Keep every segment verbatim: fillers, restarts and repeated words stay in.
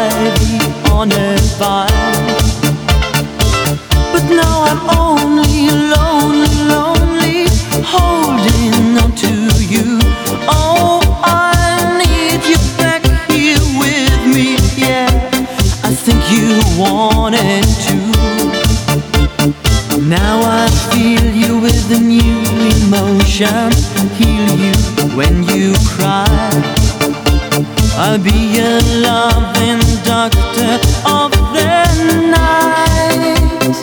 ivy on a vine. But now I'm only lonely, lonely, holding on to you. Oh, I need you back here with me, yeah. I think you wanted to. Now I feel you with a new emotion, heal you when you cry. I'll be your loving doctor of the night.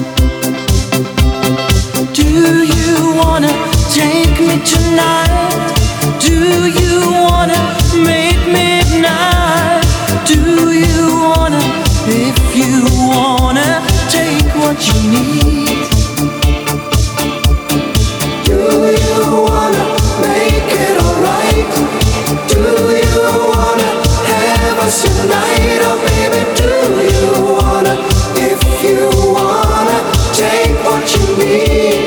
Do you wanna take me tonight? Do you wanna make midnight? Do you wanna, if you wanna, take what you need? Do you wanna make it alright? Do you wanna have us tonight? Oh baby, do you wanna, if you wanna, take what you need?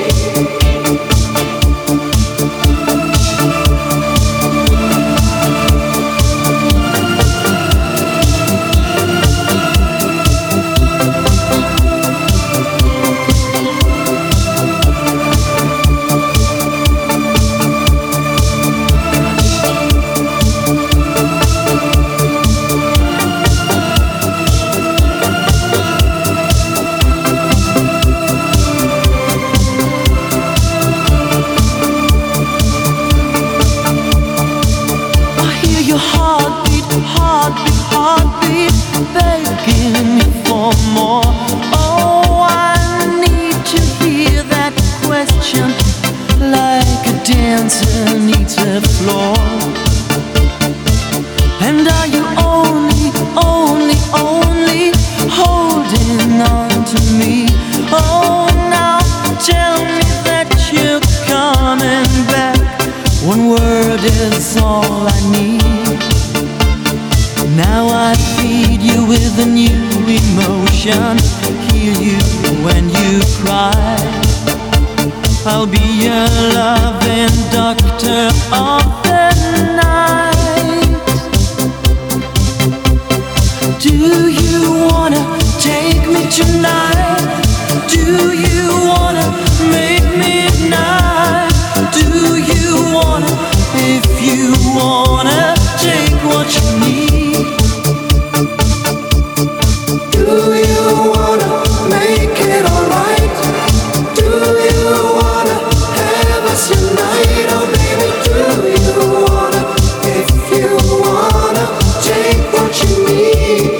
Heartbeat, heartbeat, heartbeat, begging me for more. Oh, I need to hear that question, like a dancer needs a floor. And are you only, only, only holding on to me? Oh, now tell me that you're coming back. One word is all I need. Now I feed you with a new emotion, heal you when you cry. I'll be your loving doctor of the night. Do you wanna take me tonight? Do you wanna make midnight? Do you wanna, if you wanna, take what you need? Do you wanna make it alright? Do you wanna have us tonight? Oh baby, do you wanna, if you wanna, take what you need?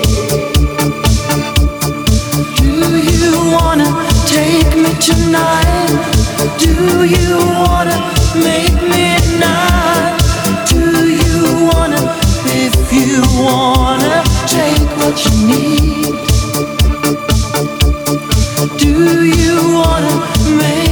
Do you wanna take me tonight? Do you wanna make midnight? Do you wanna, if you wanna, take what you need? Do you wanna make